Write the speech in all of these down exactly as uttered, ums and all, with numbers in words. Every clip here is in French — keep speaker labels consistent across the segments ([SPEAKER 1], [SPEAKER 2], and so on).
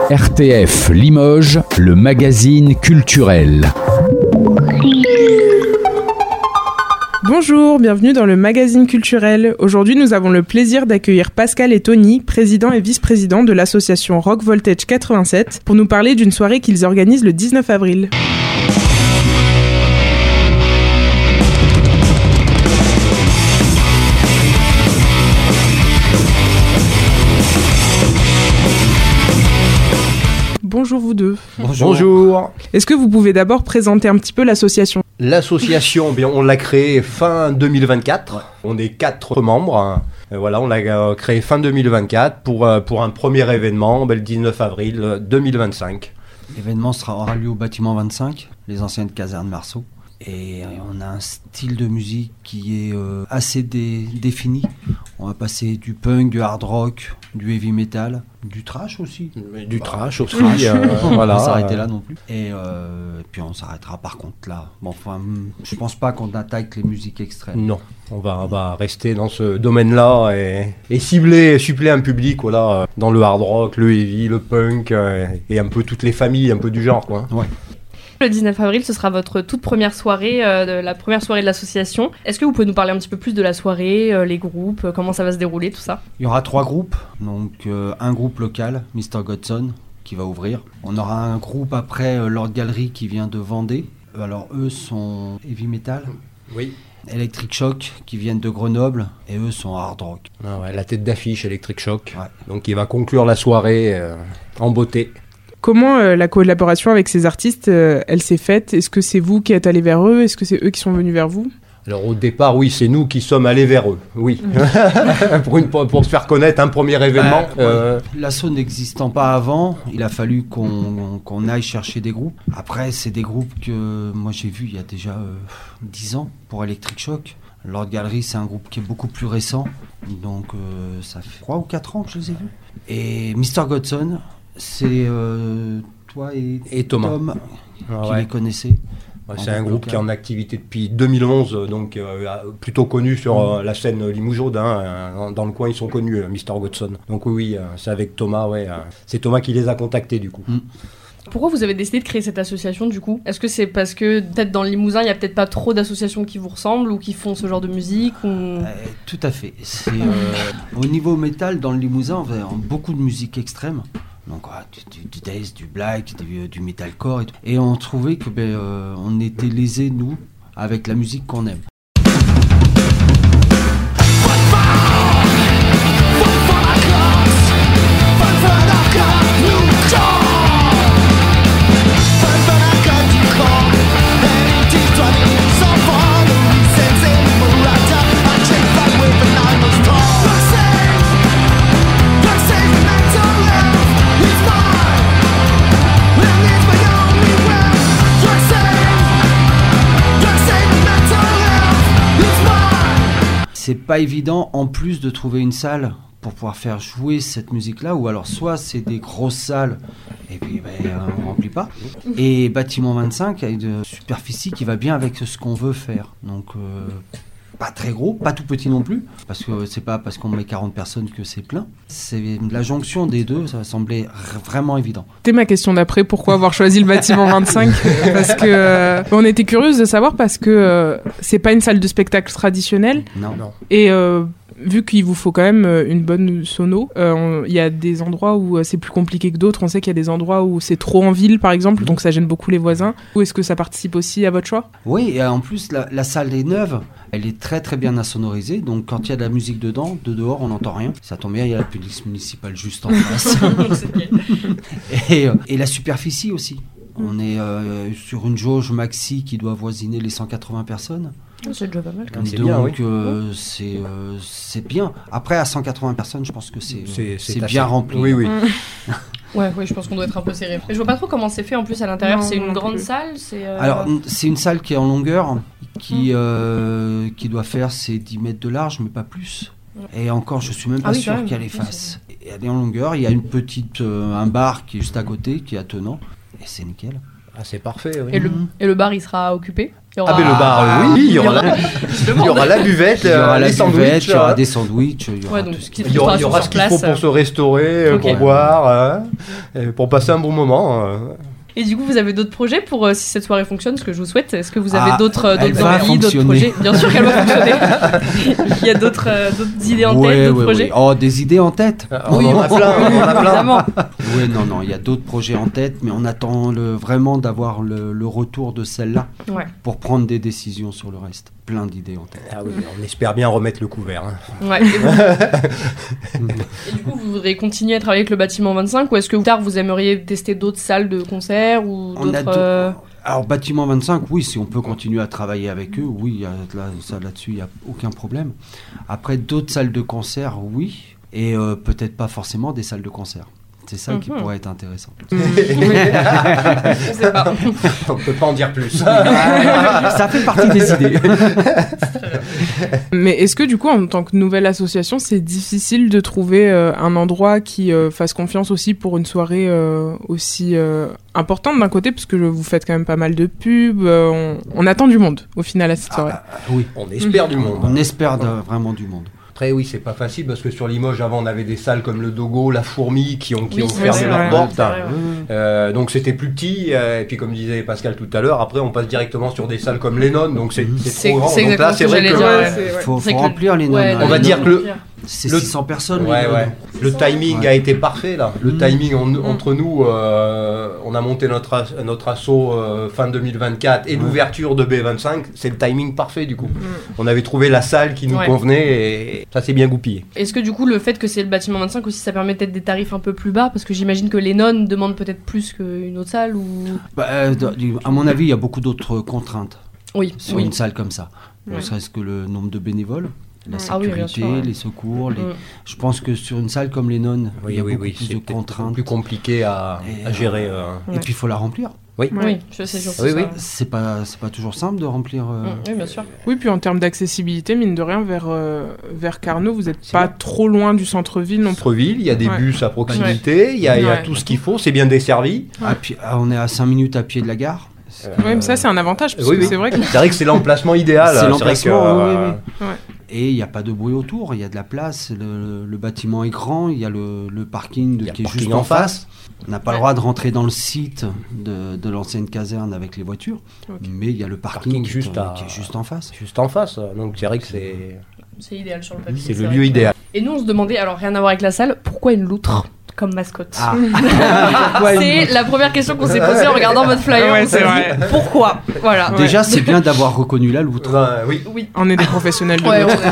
[SPEAKER 1] R T F Limoges, le magazine culturel.
[SPEAKER 2] Bonjour, bienvenue dans le magazine culturel. Aujourd'hui, nous avons le plaisir d'accueillir Pascal et Tony, président et vice-président de l'association Rock Voltage quatre-vingt-sept, pour nous parler d'une soirée qu'ils organisent le dix-neuf avril. Bonjour vous deux.
[SPEAKER 3] Bonjour. Bonjour.
[SPEAKER 2] Est-ce que vous pouvez d'abord présenter un petit peu l'association ?
[SPEAKER 3] L'association, bien, on l'a créée fin deux mille vingt-quatre. Ouais. On est quatre membres. Voilà, on l'a créée fin deux mille vingt-quatre pour, pour un premier événement, ben, le dix-neuf avril deux mille vingt-cinq.
[SPEAKER 4] L'événement sera, aura lieu au bâtiment vingt-cinq, les anciennes casernes Marceau. Et on a un style de musique qui est euh, assez dé- défini. On va passer du punk, du hard rock, du heavy metal, du trash aussi.
[SPEAKER 3] Mais du bah, trash aussi.
[SPEAKER 4] Trash.
[SPEAKER 3] Euh,
[SPEAKER 4] on
[SPEAKER 3] voilà.
[SPEAKER 4] va pas s'arrêter là non plus. Et, euh, et puis on s'arrêtera par contre là. Bon, enfin, je pense pas qu'on attaque les musiques extrêmes.
[SPEAKER 3] Non, on va, on va rester dans ce domaine-là et, et cibler, suppléer un public voilà, dans le hard rock, le heavy, le punk euh, et un peu toutes les familles, un peu du genre, quoi.
[SPEAKER 4] Ouais.
[SPEAKER 5] Le dix-neuf avril, ce sera votre toute première soirée, euh, de la première soirée de l'association. Est-ce que vous pouvez nous parler un petit peu plus de la soirée, euh, les groupes, euh, comment ça va se dérouler, tout ça ?
[SPEAKER 4] Il y aura trois groupes. Donc euh, un groupe local, mister Godson, qui va ouvrir. On aura un groupe après, euh, Lord Gallery, qui vient de Vendée. Alors eux sont heavy metal.
[SPEAKER 3] Oui.
[SPEAKER 4] Electric Shock, qui viennent de Grenoble, et eux sont hard rock.
[SPEAKER 3] Ah ouais, la tête d'affiche, Electric Shock.
[SPEAKER 4] Ouais.
[SPEAKER 3] Donc il va conclure la soirée euh, en beauté.
[SPEAKER 2] Comment euh, la collaboration avec ces artistes, euh, elle s'est faite ? Est-ce que c'est vous qui êtes allé vers eux ? Est-ce que c'est eux qui sont venus vers vous ?
[SPEAKER 3] Alors au départ, oui, c'est nous qui sommes allés vers eux, oui. pour, une, pour, pour se faire connaître, un premier événement.
[SPEAKER 4] Bah,
[SPEAKER 3] euh...
[SPEAKER 4] ouais. L'assaut n'existant pas avant, il a fallu qu'on, qu'on aille chercher des groupes. Après, c'est des groupes que moi j'ai vus il y a déjà euh, dix ans pour Electric Shock. Lord Gallery, c'est un groupe qui est beaucoup plus récent, donc euh, ça fait trois ou quatre ans que je les ai vus. Et mister Godson, c'est euh, toi et,
[SPEAKER 3] et Thomas
[SPEAKER 4] Tom
[SPEAKER 3] ah,
[SPEAKER 4] qui
[SPEAKER 3] ouais.
[SPEAKER 4] les connaissez.
[SPEAKER 3] Ouais, c'est un groupe local qui est en activité depuis deux mille onze, donc euh, plutôt connu sur euh, la scène limougeaude. Hein, dans le coin, ils sont connus, euh, mister Godson. Donc oui, oui euh, c'est avec Thomas. Ouais, euh, c'est Thomas qui les a contactés du coup. Mm.
[SPEAKER 5] Pourquoi vous avez décidé de créer cette association du coup ? Est-ce que c'est parce que peut-être dans le Limousin, il n'y a peut-être pas trop d'associations qui vous ressemblent ou qui font ce genre de musique ou...
[SPEAKER 4] euh, Tout à fait. C'est, euh, au niveau métal, dans le Limousin, on a beaucoup de musique extrême. Donc ouais, du, du, du death, du black, du, du metalcore et tout. Et on trouvait que ben, euh, on était lésés, nous, avec la musique qu'on aime. C'est pas évident en plus de trouver une salle pour pouvoir faire jouer cette musique-là, ou alors soit c'est des grosses salles et puis ben, on remplit pas, et bâtiment vingt-cinq a une superficie qui va bien avec ce qu'on veut faire. Donc euh, pas très gros, pas tout petit non plus, parce que c'est pas parce qu'on met quarante personnes que c'est plein. C'est la jonction des deux, ça semblait r- vraiment évident.
[SPEAKER 2] C'était ma question d'après, pourquoi avoir choisi le bâtiment vingt-cinq ? Parce que euh, on était curieuse de savoir parce que euh, c'est pas une salle de spectacle traditionnelle.
[SPEAKER 4] Non, non.
[SPEAKER 2] Et euh, vu qu'il vous faut quand même une bonne sono, il euh, y a des endroits où euh, c'est plus compliqué que d'autres. On sait qu'il y a des endroits où c'est trop en ville, par exemple, mmh. donc ça gêne beaucoup les voisins. Ou est-ce que ça participe aussi à votre choix ?
[SPEAKER 4] Oui, et en plus, la, la salle est neuve. Elle est très très bien insonorisée. Donc quand il y a de la musique dedans, de dehors, on n'entend rien. Ça tombe bien, il y a la police municipale juste en face. et, et la superficie aussi. On est euh, sur une jauge maxi qui doit avoisiner les cent quatre-vingts personnes.
[SPEAKER 5] C'est déjà pas mal.
[SPEAKER 4] Donc
[SPEAKER 3] c'est bien, oui.
[SPEAKER 4] euh, c'est, euh, c'est bien. Après, à cent quatre-vingts personnes, je pense que c'est,
[SPEAKER 3] c'est, c'est,
[SPEAKER 4] c'est bien rempli.
[SPEAKER 3] Oui, oui.
[SPEAKER 5] Ouais, oui, je pense qu'on doit être un peu serré. Je vois pas trop comment c'est fait en plus à l'intérieur. Non, c'est une grande plus. salle c'est euh...
[SPEAKER 4] Alors, c'est une salle qui est en longueur, qui, mmh. euh, qui doit faire ses dix mètres de large, mais pas plus. Et encore, je suis même pas ah oui, sûr qu'elle efface. Oui, elle est en longueur, il y a une petite, euh, un bar qui est juste à côté, qui est attenant, et c'est nickel.
[SPEAKER 3] Ah, c'est parfait, oui.
[SPEAKER 5] Et le, et le bar, il sera occupé ? Il y aura...
[SPEAKER 3] Ah, mais le bar, oui, il y aura la, il y aura la buvette,
[SPEAKER 4] Il y aura
[SPEAKER 3] euh,
[SPEAKER 4] la
[SPEAKER 3] les
[SPEAKER 4] buvette,
[SPEAKER 3] sandwichs.
[SPEAKER 4] il y aura
[SPEAKER 3] hein.
[SPEAKER 4] des sandwichs, il y aura
[SPEAKER 5] Ouais, donc
[SPEAKER 4] tout ce
[SPEAKER 5] petite
[SPEAKER 3] Il y aura, il y aura
[SPEAKER 5] restauration
[SPEAKER 3] ce qu'il
[SPEAKER 5] sur
[SPEAKER 3] faut
[SPEAKER 5] place.
[SPEAKER 3] pour se restaurer, euh,
[SPEAKER 5] Ok.
[SPEAKER 3] pour boire, hein, et pour passer un bon moment. euh.
[SPEAKER 5] Et du coup, vous avez d'autres projets pour euh, si cette soirée fonctionne, ce que je vous souhaite. Est-ce que vous avez
[SPEAKER 4] Ah,
[SPEAKER 5] d'autres euh,
[SPEAKER 4] elle
[SPEAKER 5] d'autres
[SPEAKER 4] va
[SPEAKER 5] envies, d'autres
[SPEAKER 4] fonctionner.
[SPEAKER 5] projets? Bien sûr qu'elle va fonctionner. Il y a d'autres euh, d'autres idées en
[SPEAKER 4] Ouais,
[SPEAKER 5] tête, d'autres
[SPEAKER 4] ouais,
[SPEAKER 5] projets.
[SPEAKER 4] ouais. Oh, des idées en tête.
[SPEAKER 3] On en a plein, on en a plein.
[SPEAKER 5] Évidemment.
[SPEAKER 4] Oui, non, non, il y a d'autres projets en tête, mais on attend le, vraiment d'avoir le, le retour de celle-là
[SPEAKER 5] Ouais.
[SPEAKER 4] pour prendre des décisions sur le reste. Plein d'idées en tête.
[SPEAKER 3] Ah oui, on espère bien remettre le couvert. hein.
[SPEAKER 5] Ouais. Et, vous- Et du coup, vous voudrez continuer à travailler avec le bâtiment vingt-cinq ou est-ce que plus tard vous aimeriez tester d'autres salles de concert ou
[SPEAKER 4] On a
[SPEAKER 5] d'autres
[SPEAKER 4] deux-
[SPEAKER 5] euh,
[SPEAKER 4] Alors, bâtiment vingt-cinq, oui, si on peut continuer à travailler avec eux, oui, il y a là, ça là-dessus, il n'y a aucun problème. Après, d'autres salles de concert, oui, et euh, peut-être pas forcément des salles de concert. C'est ça qui
[SPEAKER 5] Mhm.
[SPEAKER 4] pourrait être intéressant.
[SPEAKER 5] On sait pas.
[SPEAKER 3] On ne peut pas en dire plus.
[SPEAKER 4] Ça fait partie des idées.
[SPEAKER 2] Mais est-ce que du coup, en tant que nouvelle association, c'est difficile de trouver euh, un endroit qui euh, fasse confiance aussi pour une soirée euh, aussi euh, importante d'un côté, parce que vous faites quand même pas mal de pubs, euh, on, on attend du monde au final à cette soirée.
[SPEAKER 4] Oui,
[SPEAKER 3] On espère du monde.
[SPEAKER 4] on espère de- vraiment du monde.
[SPEAKER 3] Après, oui, c'est pas facile parce que sur Limoges, avant, on avait des salles comme le Dogo, la Fourmi qui ont, qui
[SPEAKER 5] Oui,
[SPEAKER 3] ont
[SPEAKER 5] c'est
[SPEAKER 3] fermé
[SPEAKER 2] vrai,
[SPEAKER 3] leurs
[SPEAKER 2] ouais.
[SPEAKER 3] portes.
[SPEAKER 5] C'est vrai, ouais.
[SPEAKER 3] Euh, donc c'était plus petit. euh, et puis, comme disait Pascal tout à l'heure, après, on passe directement sur des salles comme Lennon. Donc c'est c'est
[SPEAKER 5] C'est-
[SPEAKER 3] trop grand.
[SPEAKER 5] c'est
[SPEAKER 3] Donc là,
[SPEAKER 5] exactement
[SPEAKER 3] c'est
[SPEAKER 5] ce que
[SPEAKER 3] vrai
[SPEAKER 5] j'allais
[SPEAKER 3] que
[SPEAKER 5] dire, ouais.
[SPEAKER 2] c'est-
[SPEAKER 4] Il
[SPEAKER 2] ouais.
[SPEAKER 4] faut,
[SPEAKER 5] C'est
[SPEAKER 4] faut
[SPEAKER 5] que-
[SPEAKER 4] remplir les
[SPEAKER 5] Ouais,
[SPEAKER 4] noms.
[SPEAKER 3] On va
[SPEAKER 5] les
[SPEAKER 3] dire
[SPEAKER 5] noms,
[SPEAKER 3] que le-
[SPEAKER 5] remplir.
[SPEAKER 4] C'est
[SPEAKER 3] le-
[SPEAKER 4] six cents personnes.
[SPEAKER 3] Ouais,
[SPEAKER 4] les
[SPEAKER 3] ouais.
[SPEAKER 4] noms.
[SPEAKER 3] Le timing
[SPEAKER 4] Ouais.
[SPEAKER 3] a été parfait là. Le
[SPEAKER 4] Mm.
[SPEAKER 3] timing en- entre nous, euh, on a monté notre, as- notre assaut euh, fin deux mille vingt-quatre et
[SPEAKER 4] Ouais.
[SPEAKER 3] l'ouverture de B vingt-cinq, c'est le timing parfait du coup. On avait trouvé la salle qui nous
[SPEAKER 5] Ouais.
[SPEAKER 3] convenait et ça s'est bien goupillé.
[SPEAKER 5] Est-ce que du coup le fait que c'est le bâtiment vingt-cinq aussi ça permet peut-être des tarifs un peu plus bas parce que j'imagine que les nonnes demandent peut-être plus qu'une autre salle ou
[SPEAKER 4] Bah, euh, d- à mon avis, il y a beaucoup d'autres contraintes
[SPEAKER 5] oui
[SPEAKER 4] sur
[SPEAKER 5] oui
[SPEAKER 4] une salle comme ça. Ne
[SPEAKER 5] Ouais.
[SPEAKER 4] serait-ce que le nombre de bénévoles, la
[SPEAKER 5] Ah oui, bien
[SPEAKER 4] sécurité,
[SPEAKER 5] sûr, ouais.
[SPEAKER 4] les secours. Les...
[SPEAKER 5] Mm.
[SPEAKER 4] Je pense que sur une salle comme les nonnes, il y a beaucoup plus
[SPEAKER 3] c'est
[SPEAKER 4] de
[SPEAKER 3] peut-être
[SPEAKER 4] contraintes.
[SPEAKER 3] plus compliqué à,
[SPEAKER 4] Et,
[SPEAKER 3] à gérer. euh.
[SPEAKER 4] Et puis il faut la remplir.
[SPEAKER 3] Oui.
[SPEAKER 5] Oui, je sais surtout
[SPEAKER 3] Oui,
[SPEAKER 5] ça.
[SPEAKER 3] oui.
[SPEAKER 4] C'est pas, c'est pas toujours simple de remplir. euh,
[SPEAKER 5] Mm, oui, bien sûr.
[SPEAKER 2] Oui, puis en termes d'accessibilité, mine de rien, vers, euh, vers Carnot, vous n'êtes
[SPEAKER 3] C'est
[SPEAKER 2] pas
[SPEAKER 3] bien.
[SPEAKER 2] trop loin du centre-ville non plus.
[SPEAKER 3] Centre-ville, il y a des
[SPEAKER 2] Ouais.
[SPEAKER 3] bus à proximité, il y a, il y a
[SPEAKER 2] Ouais.
[SPEAKER 3] tout ce qu'il faut, c'est bien desservi.
[SPEAKER 4] à pied- ah, on est à cinq minutes à pied de la gare.
[SPEAKER 2] Ouais, mais ça, c'est un avantage, parce
[SPEAKER 3] Oui,
[SPEAKER 2] que
[SPEAKER 3] oui.
[SPEAKER 2] c'est vrai que
[SPEAKER 3] C'est vrai que c'est l'emplacement idéal.
[SPEAKER 4] C'est
[SPEAKER 3] C'est vrai
[SPEAKER 4] l'emplacement,
[SPEAKER 3] que,
[SPEAKER 4] oui,
[SPEAKER 3] euh,
[SPEAKER 4] oui, Et il n'y a pas de bruit autour, il y a de la place, le, le bâtiment est grand, il y a le, le parking de-
[SPEAKER 3] Il y a
[SPEAKER 4] qui
[SPEAKER 3] le
[SPEAKER 4] est juste
[SPEAKER 3] parking
[SPEAKER 4] en
[SPEAKER 3] en
[SPEAKER 4] face. On n'a pas
[SPEAKER 5] Ouais.
[SPEAKER 4] le droit de rentrer dans le site de, de l'ancienne caserne avec les voitures,
[SPEAKER 2] Ok.
[SPEAKER 4] mais il y a le parking,
[SPEAKER 3] Parking
[SPEAKER 4] qui,
[SPEAKER 3] juste
[SPEAKER 4] est-
[SPEAKER 3] à-
[SPEAKER 4] qui est juste en face.
[SPEAKER 3] Juste en face, donc c'est vrai que c'est
[SPEAKER 5] C'est idéal sur le papier.
[SPEAKER 3] c'est le
[SPEAKER 5] vrai
[SPEAKER 3] lieu
[SPEAKER 5] que-
[SPEAKER 3] idéal.
[SPEAKER 5] Et nous on se demandait alors rien à voir avec la salle, pourquoi une loutre comme mascotte
[SPEAKER 4] Ah.
[SPEAKER 5] C'est la première question qu'on s'est posée en regardant votre flyer.
[SPEAKER 2] Ouais,
[SPEAKER 5] On s'est
[SPEAKER 2] c'est
[SPEAKER 5] dit,
[SPEAKER 2] vrai.
[SPEAKER 5] Pourquoi Voilà.
[SPEAKER 4] Déjà, c'est bien d'avoir reconnu la loutre.
[SPEAKER 3] Ouais, oui.
[SPEAKER 5] Oui.
[SPEAKER 2] on est des professionnels de
[SPEAKER 5] Ouais,
[SPEAKER 2] l'autre.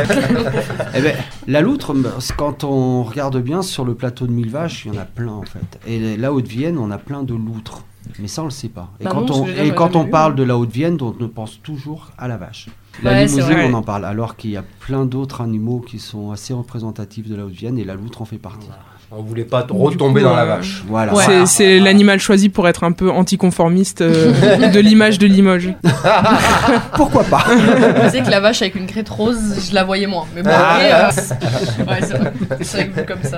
[SPEAKER 4] Eh ben, la loutre, bah, c'est quand on regarde bien sur le plateau de Mille Vaches, il y en a plein en fait. Et la Haute-Vienne, on a plein de loutres. Mais ça, on le sait pas. Et
[SPEAKER 5] Bah
[SPEAKER 4] quand
[SPEAKER 5] non, parce
[SPEAKER 4] on,
[SPEAKER 5] que je veux
[SPEAKER 4] et
[SPEAKER 5] dire,
[SPEAKER 4] quand
[SPEAKER 5] j'avais
[SPEAKER 4] on
[SPEAKER 5] vu,
[SPEAKER 4] parle
[SPEAKER 5] ouais.
[SPEAKER 4] de la Haute-Vienne, on ne pense toujours à la vache. La
[SPEAKER 5] Ouais, c'est
[SPEAKER 4] limousine,
[SPEAKER 2] vrai.
[SPEAKER 4] on en parle, alors qu'il y a plein d'autres animaux qui sont assez représentatifs de la Haute-Vienne et la loutre en fait partie.
[SPEAKER 3] On voulait pas retomber
[SPEAKER 2] coup,
[SPEAKER 3] dans la
[SPEAKER 2] euh,
[SPEAKER 3] vache.
[SPEAKER 4] Voilà.
[SPEAKER 5] Ouais.
[SPEAKER 2] C'est- C'est l'animal choisi pour être un peu anticonformiste euh, de l'image de Limoges.
[SPEAKER 4] Pourquoi pas?
[SPEAKER 5] Je sais que la vache avec une crête rose, je la voyais moins. Mais bon, après, euh, c'est- ouais, c'est vrai. C'est vrai que vu comme ça,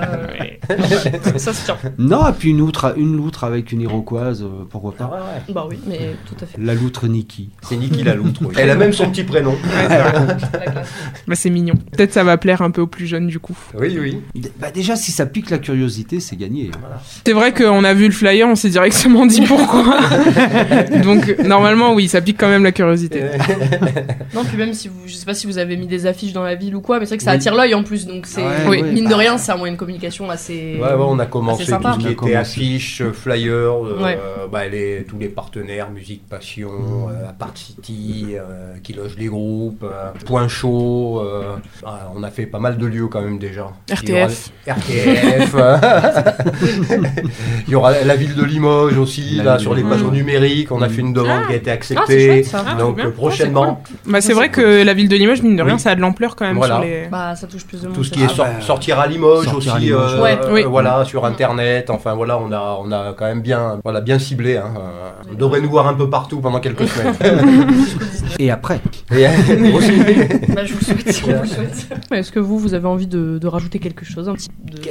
[SPEAKER 5] euh, ça se tient.
[SPEAKER 4] Non, et puis une loutre, une loutre avec une iroquoise, euh, pourquoi
[SPEAKER 3] Ah
[SPEAKER 4] pas?
[SPEAKER 3] ouais, ouais.
[SPEAKER 5] Bah oui, mais tout à fait.
[SPEAKER 4] La loutre Niki.
[SPEAKER 3] C'est Niki la loutre. oui. Elle a même son petit prénom.
[SPEAKER 5] La classe.
[SPEAKER 2] Bah, c'est mignon. Peut-être ça va plaire un peu aux plus jeunes du coup.
[SPEAKER 3] Oui, oui.
[SPEAKER 4] D- Bah déjà, si ça pique la curiosité, c'est gagné.
[SPEAKER 2] C'est vrai qu'on a vu le flyer, on s'est directement dit pourquoi. Donc normalement, oui, ça pique quand même la curiosité.
[SPEAKER 5] Non, puis même si vous, je sais pas si vous avez mis des affiches dans la ville ou quoi, mais c'est vrai que ça
[SPEAKER 4] Oui.
[SPEAKER 5] attire l'œil en plus, donc c'est,
[SPEAKER 4] Ouais,
[SPEAKER 2] Oui.
[SPEAKER 4] ouais,
[SPEAKER 5] mine de
[SPEAKER 4] bah,
[SPEAKER 5] rien, c'est un moyen de communication assez.
[SPEAKER 3] Ouais, ouais, on a commencé
[SPEAKER 5] c'est
[SPEAKER 3] tout
[SPEAKER 5] sympa.
[SPEAKER 3] ce qui
[SPEAKER 4] On a
[SPEAKER 3] était
[SPEAKER 4] commencé.
[SPEAKER 3] affiches, euh, flyers, euh,
[SPEAKER 5] Ouais.
[SPEAKER 3] bah, les, tous les partenaires, Musique Passion, euh, Apart City, euh, qui loge les groupes, euh, Point Chaud. euh, ah, on a fait pas mal de lieux quand même déjà.
[SPEAKER 2] R T F.
[SPEAKER 3] Il y aura- R T F. euh, Il y aura la ville de Limoges aussi,
[SPEAKER 4] La
[SPEAKER 3] là,
[SPEAKER 4] ville
[SPEAKER 3] sur
[SPEAKER 4] de
[SPEAKER 3] les
[SPEAKER 2] Limoges.
[SPEAKER 3] panneaux numériques. On a fait une demande
[SPEAKER 2] Ah.
[SPEAKER 3] qui a été
[SPEAKER 5] Ah, c'est
[SPEAKER 3] acceptée.
[SPEAKER 5] chouette ça.
[SPEAKER 2] Ah,
[SPEAKER 3] Donc
[SPEAKER 2] trop bien.
[SPEAKER 3] euh, prochainement,
[SPEAKER 2] Bah, c'est vrai que la ville de Limoges, mine de rien,
[SPEAKER 3] Oui.
[SPEAKER 2] ça a de l'ampleur quand même
[SPEAKER 3] Voilà.
[SPEAKER 2] sur les...
[SPEAKER 5] Bah, ça touche plus de monde.
[SPEAKER 3] tout ce qui
[SPEAKER 5] c'est
[SPEAKER 3] est
[SPEAKER 5] ça.
[SPEAKER 3] sor-
[SPEAKER 4] bah,
[SPEAKER 3] sortir à Limoges
[SPEAKER 4] sortir à
[SPEAKER 3] aussi,
[SPEAKER 4] Limoges.
[SPEAKER 3] euh,
[SPEAKER 5] Ouais.
[SPEAKER 3] euh,
[SPEAKER 2] Oui.
[SPEAKER 3] voilà, sur internet. Enfin voilà, on a, on a quand même bien, voilà, bien ciblé. Hein. Euh, On devrait nous voir un peu partout pendant quelques semaines.
[SPEAKER 4] Et après,
[SPEAKER 3] Et, euh, aussi.
[SPEAKER 5] Bah, je vous le souhaite. Je vous le souhaite. Est-ce que vous, vous avez envie de, de rajouter quelque chose un petit de...
[SPEAKER 3] Qu'est-ce qu'on peut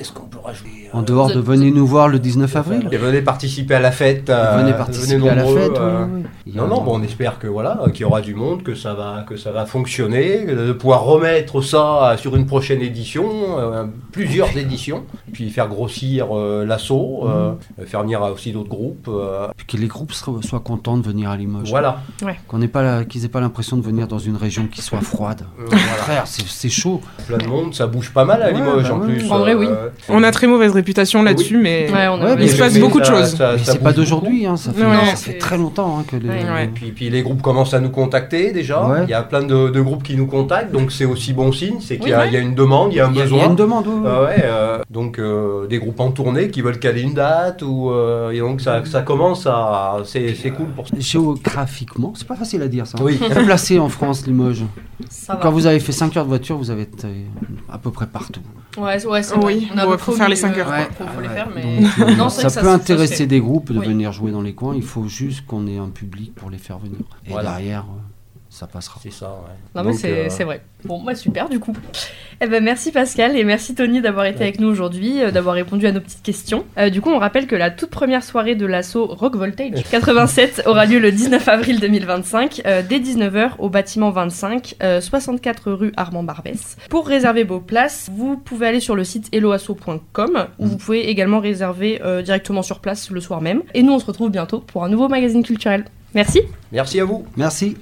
[SPEAKER 3] rajouter.
[SPEAKER 4] En dehors de venez nous voir le dix-neuf avril.
[SPEAKER 3] Et venez participer à la fête.
[SPEAKER 4] Euh, venez
[SPEAKER 3] venez
[SPEAKER 4] participer
[SPEAKER 3] nombreux,
[SPEAKER 4] à la fête.
[SPEAKER 3] Euh,
[SPEAKER 4] oui, oui.
[SPEAKER 3] Non, non, bon, on espère que voilà, qu'il y aura du monde, que ça va, que ça va fonctionner, de pouvoir remettre ça sur une prochaine édition, euh, plusieurs éditions, puis faire grossir euh, l'assaut, euh, mmh. faire venir aussi d'autres groupes. Euh.
[SPEAKER 4] Puis que les groupes soient, soient contents de venir à Limoges.
[SPEAKER 3] Voilà.
[SPEAKER 5] Ouais.
[SPEAKER 4] Qu'on n'ait pas la, qu'ils n'aient pas l'impression de venir dans une région qui soit froide.
[SPEAKER 3] Euh,
[SPEAKER 4] Au
[SPEAKER 3] voilà.
[SPEAKER 4] contraire, c'est, c'est chaud.
[SPEAKER 3] Plein de monde, ça bouge pas mal à Limoges
[SPEAKER 4] ouais, bah
[SPEAKER 3] en
[SPEAKER 4] ouais.
[SPEAKER 3] plus.
[SPEAKER 5] En vrai, oui.
[SPEAKER 3] Euh,
[SPEAKER 2] On a très mauvaise réputation là-dessus,
[SPEAKER 3] oui.
[SPEAKER 2] mais
[SPEAKER 5] Ouais, on a-
[SPEAKER 4] Ouais,
[SPEAKER 2] il se passe
[SPEAKER 3] mais
[SPEAKER 2] beaucoup de
[SPEAKER 3] ça-
[SPEAKER 2] choses.
[SPEAKER 3] ça-
[SPEAKER 4] Mais
[SPEAKER 3] ça
[SPEAKER 4] c'est pas
[SPEAKER 3] bouge
[SPEAKER 4] d'aujourd'hui, hein, ça fait,
[SPEAKER 2] Ouais,
[SPEAKER 4] ça
[SPEAKER 5] c'est-
[SPEAKER 4] fait très longtemps hein, que les.
[SPEAKER 5] Ouais,
[SPEAKER 3] Et puis, puis les groupes commencent à nous contacter déjà.
[SPEAKER 4] Ouais.
[SPEAKER 3] Il y a plein de, de groupes qui nous contactent, donc c'est aussi bon signe, c'est qu'il y a,
[SPEAKER 5] Oui, ouais.
[SPEAKER 3] il y a une demande, il y a un
[SPEAKER 4] Il y a-
[SPEAKER 3] besoin.
[SPEAKER 4] Il y a une demande. ouais, ouais.
[SPEAKER 3] Ah ouais, euh, donc euh, des groupes en tournée qui veulent caler une date ou euh, et donc ça, ça commence à c'est, c'est cool pour ça.
[SPEAKER 4] Géographiquement, c'est pas facile à dire ça.
[SPEAKER 3] Oui.
[SPEAKER 4] Placé en France, Limoges.
[SPEAKER 5] Ça va.
[SPEAKER 4] Quand vous avez fait cinq heures de voiture, vous avez été à peu près partout.
[SPEAKER 5] Ouais, c'est- ouais, c'est
[SPEAKER 2] Oui,
[SPEAKER 5] vrai. On a
[SPEAKER 2] bon,
[SPEAKER 5] un peu
[SPEAKER 2] faut
[SPEAKER 5] au
[SPEAKER 2] faire les
[SPEAKER 5] milieu,
[SPEAKER 2] cinq heures,
[SPEAKER 5] euh,
[SPEAKER 4] quoi.
[SPEAKER 5] Faut, faut les
[SPEAKER 4] Ouais,
[SPEAKER 5] faire, mais.
[SPEAKER 4] donc, euh,
[SPEAKER 5] Non, c'est
[SPEAKER 4] ça
[SPEAKER 5] vrai que
[SPEAKER 4] peut
[SPEAKER 5] ça- ça se
[SPEAKER 4] intéresser
[SPEAKER 5] fait.
[SPEAKER 4] des groupes de
[SPEAKER 5] Oui.
[SPEAKER 4] venir jouer dans les coins. Il faut juste qu'on ait un public pour les faire venir. Et
[SPEAKER 3] Voilà.
[SPEAKER 4] derrière, euh, ça passera.
[SPEAKER 3] C'est ça, ouais.
[SPEAKER 5] Non, mais
[SPEAKER 3] Donc,
[SPEAKER 5] c'est
[SPEAKER 3] euh,
[SPEAKER 5] c'est vrai. Bon, bah super du coup. Eh ben merci Pascal et merci Tony d'avoir été avec nous aujourd'hui, euh, d'avoir répondu à nos petites questions. Euh, du coup, on rappelle que la toute première soirée de l'assaut Rock Voltage quatre-vingt-sept aura lieu le dix-neuf avril deux mille vingt-cinq, euh, dès dix-neuf heures au bâtiment vingt-cinq, euh, soixante-quatre rue Armand Barbès. Pour réserver vos places, vous pouvez aller sur le site helloasso point com où vous pouvez également réserver euh, directement sur place le soir même. Et nous, on se retrouve bientôt pour un nouveau magazine culturel. Merci.
[SPEAKER 3] Merci à vous.
[SPEAKER 4] Merci.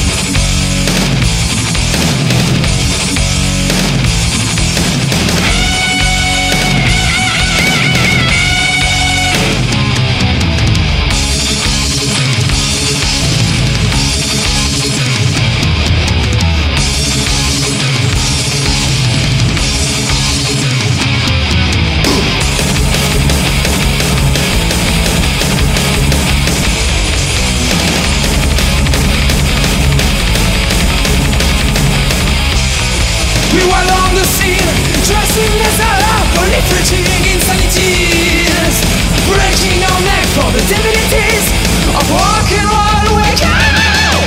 [SPEAKER 6] We were on the scene, dressing as alarm, proliferating insanities, breaking our neck for the divinities of rock and roll. Wake up!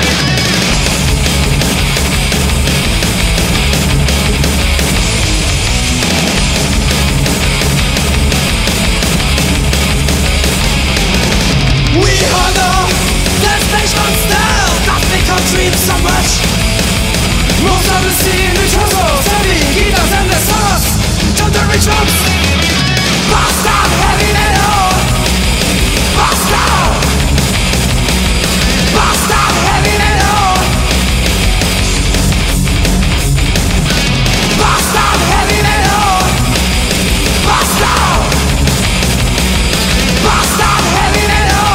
[SPEAKER 6] We honor the space monster that they can't dream so much. Most of the scene, the troubles, heavy guitars and the solos, thundering drums, bastard heavy metal, bastard, bastard heavy metal, bastard heavy metal, bastard, bastard heavy metal.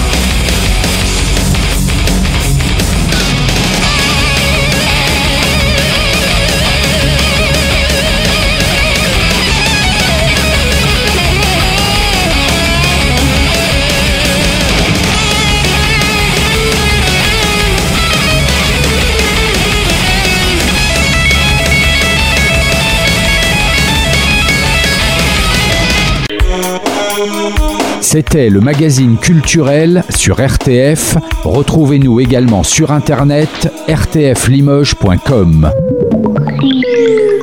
[SPEAKER 1] C'était le magazine culturel sur R T F. Retrouvez-nous également sur internet r t f limoges point com.